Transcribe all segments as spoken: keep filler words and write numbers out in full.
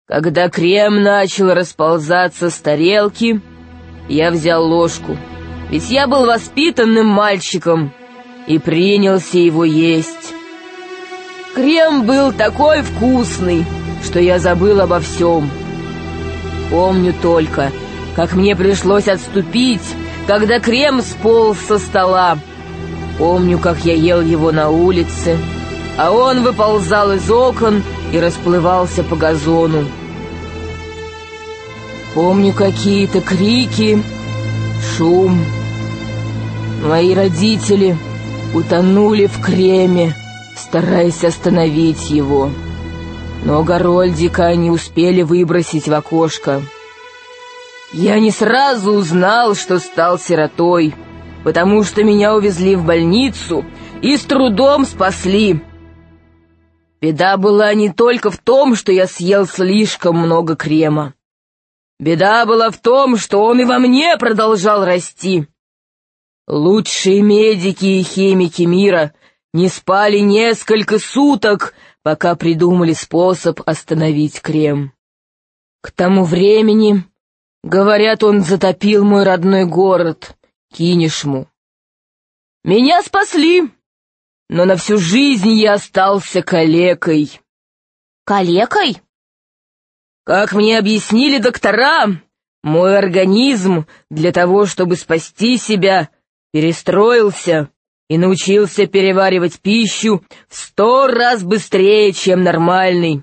Когда крем начал расползаться с тарелки, я взял ложку, ведь я был воспитанным мальчиком, и принялся его есть. Крем был такой вкусный, что я забыл обо всем. Помню только, как мне пришлось отступить, когда крем сполз со стола. Помню, как я ел его на улице, а он выползал из окон и расплывался по газону. Помню какие-то крики, шум. Мои родители утонули в креме, стараясь остановить его. Но Гарольдика они успели выбросить в окошко. Я не сразу узнал, что стал сиротой, потому что меня увезли в больницу и с трудом спасли. Беда была не только в том, что я съел слишком много крема. Беда была в том, что он и во мне продолжал расти. Лучшие медики и химики мира не спали несколько суток, пока придумали способ остановить крем. К тому времени, говорят, он затопил мой родной город, Кинешму. Меня спасли, но на всю жизнь я остался калекой. Калекой? Как мне объяснили доктора, мой организм для того, чтобы спасти себя, перестроился и научился переваривать пищу в сто раз быстрее, чем нормальный.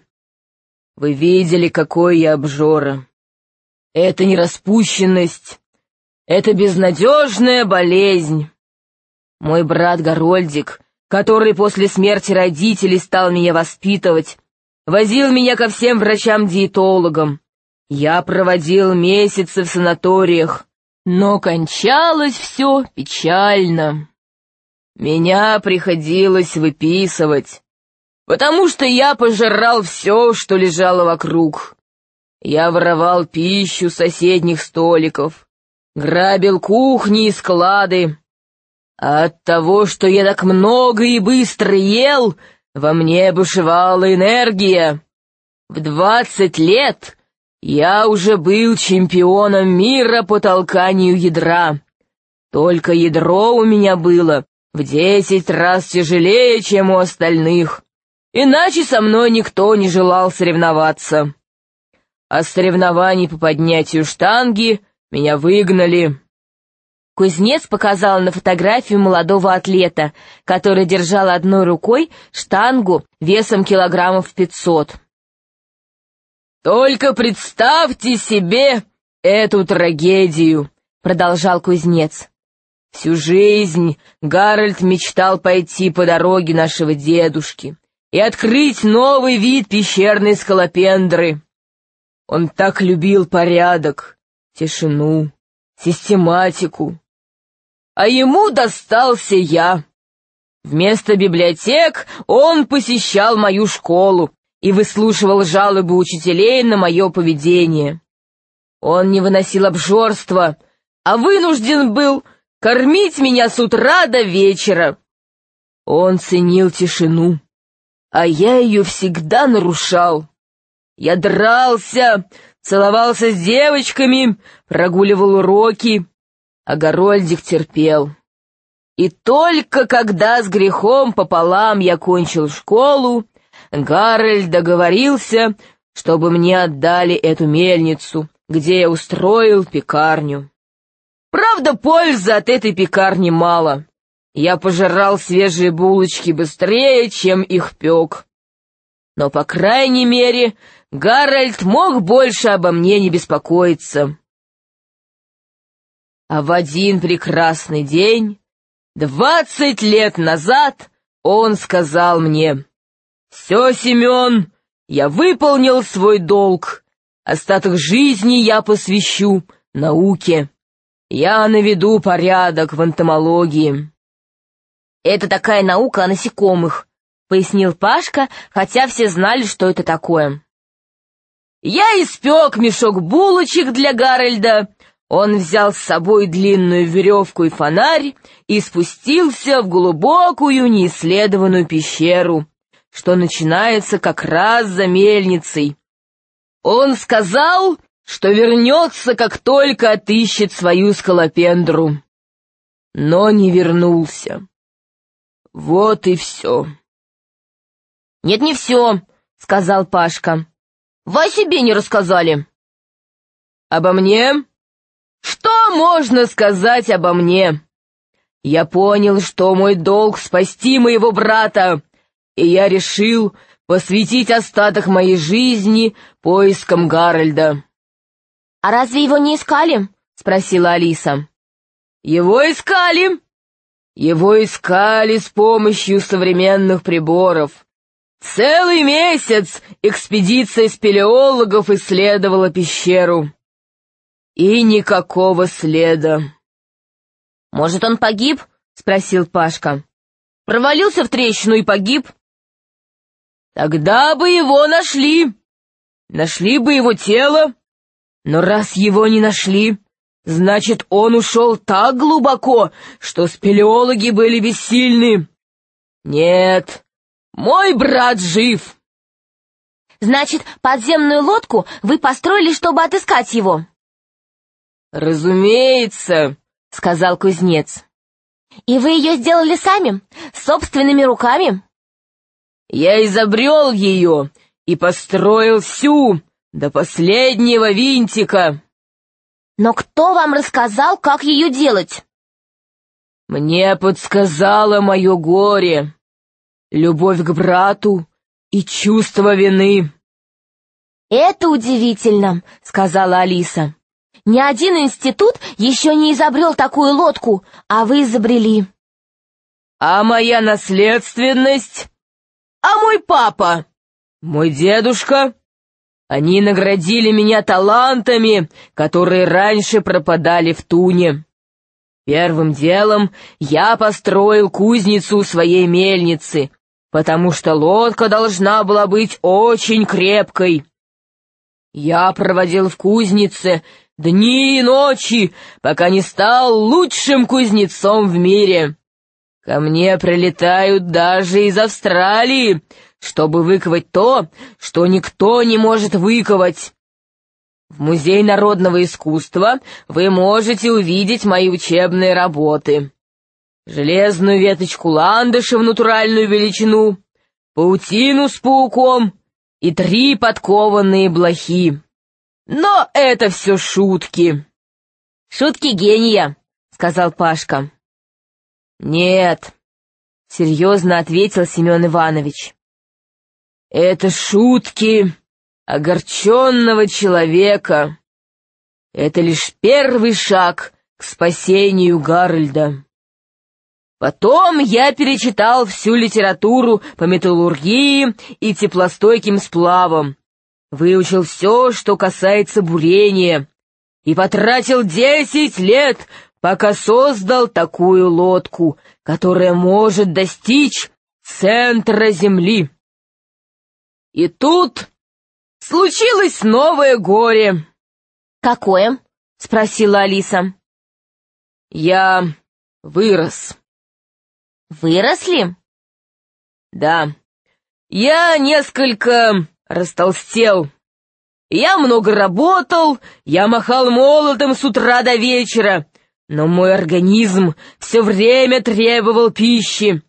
Вы видели, какой я обжора. Это не распущенность, это безнадежная болезнь. Мой брат Гарольдик, который после смерти родителей стал меня воспитывать, возил меня ко всем врачам-диетологам. Я проводил месяцы в санаториях, но кончалось все печально. Меня приходилось выписывать, потому что я пожирал все, что лежало вокруг. Я воровал пищу с соседних столиков, грабил кухни и склады. А от того, что я так много и быстро ел, во мне бушевала энергия. В двадцать лет я уже был чемпионом мира по толканию ядра. Только ядро у меня было в десять раз тяжелее, чем у остальных, иначе со мной никто не желал соревноваться. А с соревнований по поднятию штанги меня выгнали. Кузнец показал на фотографию молодого атлета, который держал одной рукой штангу весом килограммов пятьсот. «Только представьте себе эту трагедию», — продолжал кузнец. «Всю жизнь Гарольд мечтал пойти по дороге нашего дедушки и открыть новый вид пещерной скалопендры. Он так любил порядок, тишину, систематику. А ему достался я. Вместо библиотек он посещал мою школу и выслушивал жалобы учителей на мое поведение. Он не выносил обжорства, а вынужден был кормить меня с утра до вечера. Он ценил тишину, а я ее всегда нарушал. Я дрался, целовался с девочками, прогуливал уроки, а Гарольдик терпел. И только когда с грехом пополам я кончил школу, Гарольд договорился, чтобы мне отдали эту мельницу, где я устроил пекарню. Правда, пользы от этой пекарни мало. Я пожирал свежие булочки быстрее, чем их пек. Но, по крайней мере, Гарольд мог больше обо мне не беспокоиться. А в один прекрасный день, двадцать лет назад, он сказал мне: «Все, Семен, я выполнил свой долг. Остаток жизни я посвящу науке. Я наведу порядок в энтомологии». «Это такая наука о насекомых», — пояснил Пашка, хотя все знали, что это такое. Я испек мешок булочек для Гарольда. Он взял с собой длинную веревку и фонарь и спустился в глубокую неисследованную пещеру, что начинается как раз за мельницей. Он сказал, что вернется, как только отыщет свою скалопендру. Но не вернулся. Вот и все. «Нет, не все», — сказал Пашка. «Вы о себе не рассказали». «Обо мне? Что можно сказать обо мне? Я понял, что мой долг — спасти моего брата, и я решил посвятить остаток моей жизни поискам Гарольда». «А разве его не искали?» — спросила Алиса. «Его искали. Его искали с помощью современных приборов. Целый месяц экспедиция спелеологов исследовала пещеру. И никакого следа». «Может, он погиб?» — спросил Пашка. «Провалился в трещину и погиб?» «Тогда бы его нашли. Нашли бы его тело. Но раз его не нашли, значит, он ушел так глубоко, что спелеологи были бессильны. Нет, мой брат жив». «Значит, подземную лодку вы построили, чтобы отыскать его?» «Разумеется», — сказал кузнец. «И вы ее сделали сами, собственными руками?» «Я изобрел ее и построил всю, до последнего винтика». «Но кто вам рассказал, как ее делать?» «Мне подсказало мое горе, любовь к брату и чувство вины». «Это удивительно», — сказала Алиса. «Ни один институт еще не изобрел такую лодку, а вы изобрели». «А моя наследственность? А мой папа? Мой дедушка? Они наградили меня талантами, которые раньше пропадали в туне. Первым делом я построил кузницу у своей мельницы, потому что лодка должна была быть очень крепкой. Я проводил в кузнице дни и ночи, пока не стал лучшим кузнецом в мире. Ко мне прилетают даже из Австралии, чтобы выковать то, что никто не может выковать. В Музее народного искусства вы можете увидеть мои учебные работы. Железную веточку ландыша в натуральную величину, паутину с пауком и три подкованные блохи. Но это все шутки». «Шутки гения», — сказал Пашка. «Нет», — серьезно ответил Семен Иванович. «Это шутки огорченного человека. Это лишь первый шаг к спасению Гарольда. Потом я перечитал всю литературу по металлургии и теплостойким сплавам, выучил все, что касается бурения, и потратил десять лет, пока создал такую лодку, которая может достичь центра Земли. И тут случилось новое горе». «Какое?» — спросила Алиса. «Я вырос». «Выросли?» «Да, я несколько растолстел. Я много работал, я махал молотом с утра до вечера, но мой организм все время требовал пищи.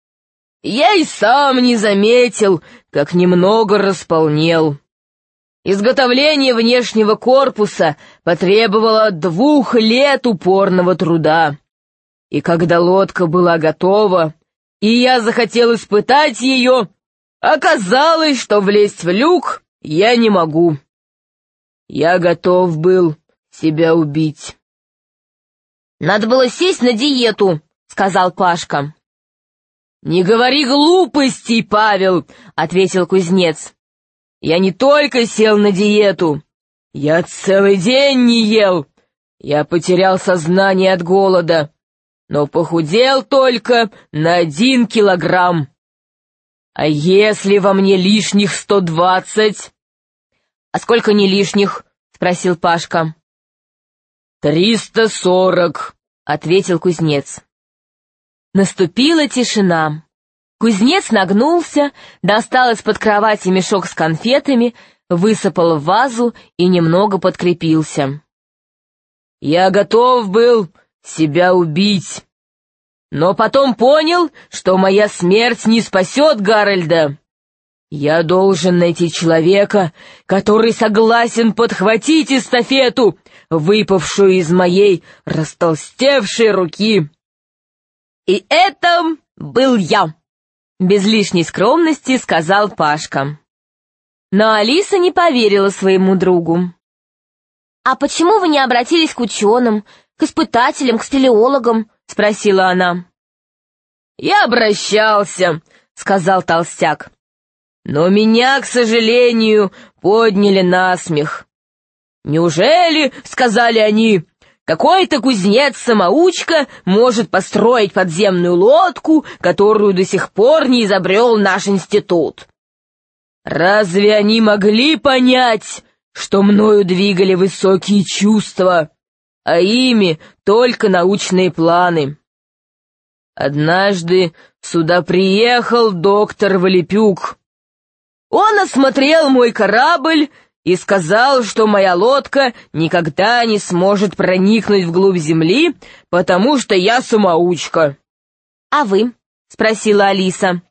Я и сам не заметил, как немного располнел. Изготовление внешнего корпуса потребовало двух лет упорного труда. И когда лодка была готова, и я захотел испытать ее, оказалось, что влезть в люк я не могу. Я готов был себя убить». «Надо было сесть на диету», — сказал Пашка. «Не говори глупостей, Павел», — ответил кузнец. «Я не только сел на диету, я целый день не ел. Я потерял сознание от голода, но похудел только на один килограмм. А если во мне лишних сто двадцать?» «А сколько не лишних?» — спросил Пашка. «Триста сорок», — ответил кузнец. Наступила тишина. Кузнец нагнулся, достал из-под кровати мешок с конфетами, высыпал в вазу и немного подкрепился. «Я готов был себя убить, но потом понял, что моя смерть не спасет Гарольда. Я должен найти человека, который согласен подхватить эстафету, выпавшую из моей растолстевшей руки. И это был я», — без лишней скромности сказал Пашка. Но Алиса не поверила своему другу. «А почему вы не обратились к ученым, к испытателям, к спелеологам?» — спросила она. «Я обращался», — сказал толстяк. «Но меня, к сожалению, подняли на смех. Неужели, — сказали они, — какой-то кузнец-самоучка может построить подземную лодку, которую до сих пор не изобрел наш институт? Разве они могли понять, что мною двигали высокие чувства, а ими только научные планы? Однажды сюда приехал доктор Валепюк. Он осмотрел мой корабль и сказал, что моя лодка никогда не сможет проникнуть вглубь земли, потому что я самоучка». «А вы?» — спросила Алиса.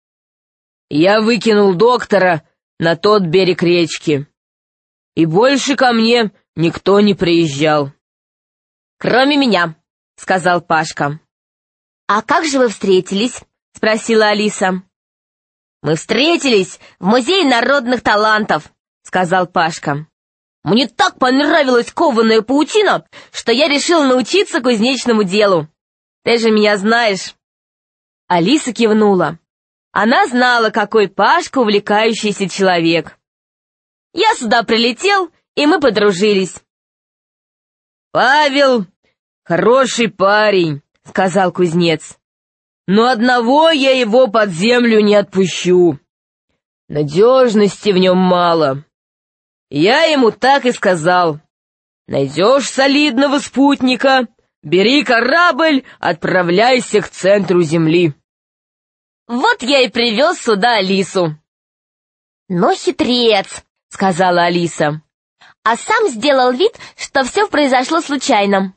Я выкинул доктора на тот берег речки, и больше ко мне никто не приезжал. «Кроме меня», — сказал Пашка. «А как же вы встретились?» — спросила Алиса. «Мы встретились в Музее народных талантов», — сказал Пашка. «Мне так понравилась кованая паутина, что я решил научиться кузнечному делу. Ты же меня знаешь». Алиса кивнула. Она знала, какой Пашка увлекающийся человек. «Я сюда прилетел, и мы подружились». «Павел хороший парень», — сказал кузнец. «Но одного я его под землю не отпущу. Надежности в нем мало. Я ему так и сказал: найдешь солидного спутника, бери корабль, отправляйся к центру земли». Вот я и привез сюда Алису. «Ну, хитрец», — сказала Алиса. «А сам сделал вид, что все произошло случайно».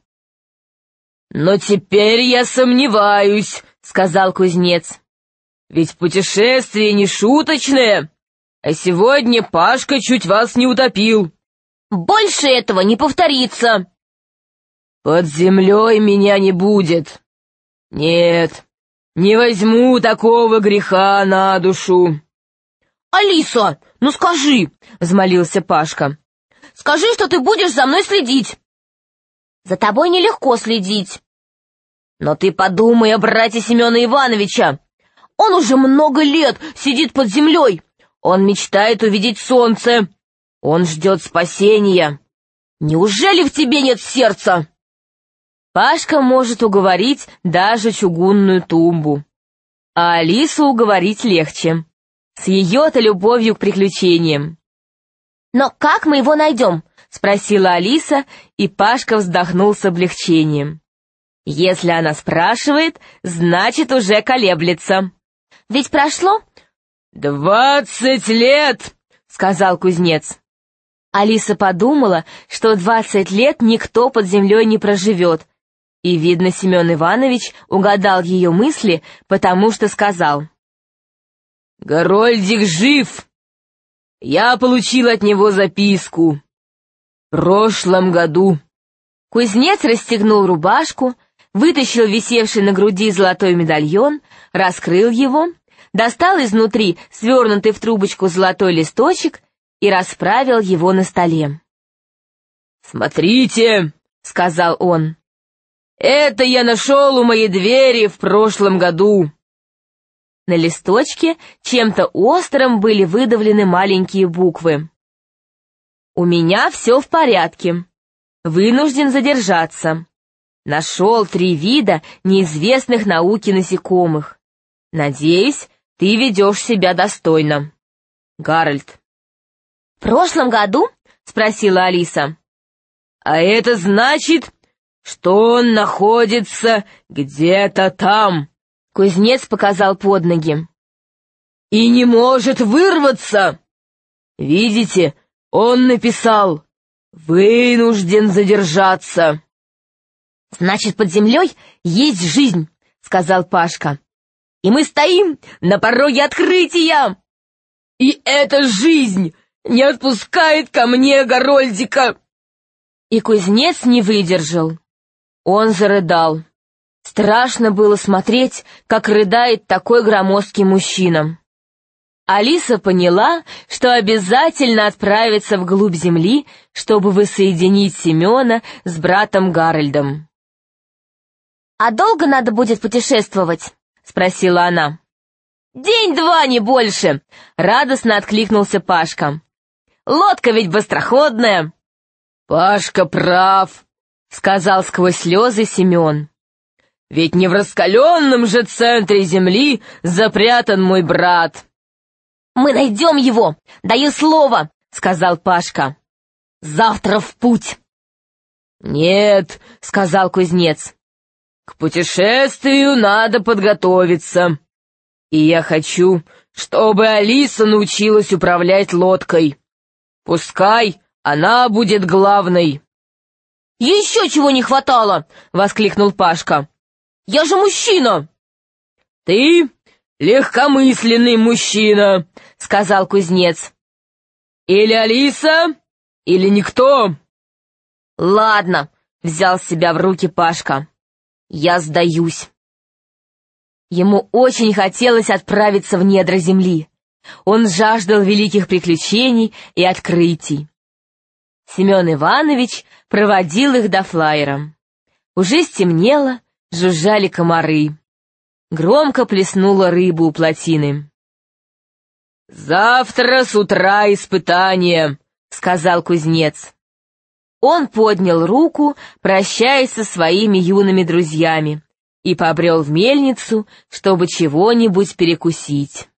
«Но теперь я сомневаюсь», — сказал кузнец. «Ведь путешествие не шуточное, а сегодня Пашка чуть вас не утопил». «Больше этого не повторится». «Под землей меня не будет. Нет, не возьму такого греха на душу». «Алиса, ну скажи», — взмолился Пашка. «Скажи, что ты будешь за мной следить». «За тобой нелегко следить». «Но ты подумай о брате Семена Ивановича. Он уже много лет сидит под землей. Он мечтает увидеть солнце. Он ждет спасения. Неужели в тебе нет сердца?» Пашка может уговорить даже чугунную тумбу. А Алису уговорить легче. С ее-то любовью к приключениям. «Но как мы его найдем?» — спросила Алиса, и Пашка вздохнул с облегчением. Если она спрашивает, значит, уже колеблется. «Ведь прошло...» «Двадцать лет!» — сказал кузнец. Алиса подумала, что двадцать лет никто под землей не проживет, и, видно, Семен Иванович угадал ее мысли, потому что сказал: «Горольдик жив! Я получил от него записку. В прошлом году». Кузнец расстегнул рубашку, вытащил висевший на груди золотой медальон, раскрыл его, достал изнутри свернутый в трубочку золотой листочек и расправил его на столе. «Смотрите», — сказал он, — «это я нашел у моей двери в прошлом году». На листочке чем-то острым были выдавлены маленькие буквы. «У меня все в порядке. Вынужден задержаться. Нашел три вида неизвестных науке насекомых. Надеюсь, ты ведешь себя достойно. Гарольд». «В прошлом году?» — спросила Алиса. «А это значит, что он находится где-то там», — кузнец показал под ноги. «и не может вырваться. Видите, он написал: «Вынужден задержаться». «Значит, под землей есть жизнь», — сказал Пашка. «И мы стоим на пороге открытия!» «И эта жизнь не отпускает ко мне Горольдика!» И кузнец не выдержал. Он зарыдал. Страшно было смотреть, как рыдает такой громоздкий мужчина. Алиса поняла, что обязательно отправится вглубь земли, чтобы воссоединить Семена с братом Гарольдом. «А долго надо будет путешествовать?» — спросила она. «День-два, не больше!» — радостно откликнулся Пашка. «Лодка ведь быстроходная!» «Пашка прав», — сказал сквозь слезы Семен. «Ведь не в раскаленном же центре земли запрятан мой брат». «Мы найдем его, даю слово», — сказал Пашка. «Завтра в путь». «Нет», — сказал кузнец, — «к путешествию надо подготовиться. И я хочу, чтобы Алиса научилась управлять лодкой. Пускай она будет главной». «Еще чего не хватало!» — воскликнул Пашка. «Я же мужчина!» «Ты легкомысленный мужчина», — сказал кузнец. «Или Алиса, или никто». «Ладно», — взял себя в руки Пашка. «Я сдаюсь». Ему очень хотелось отправиться в недра земли. Он жаждал великих приключений и открытий. Семен Иванович проводил их до флайера. Уже стемнело, жужжали комары. Громко плеснула рыба у плотины. «Завтра с утра испытание», — сказал кузнец. Он поднял руку, прощаясь со своими юными друзьями, и побрел в мельницу, чтобы чего-нибудь перекусить.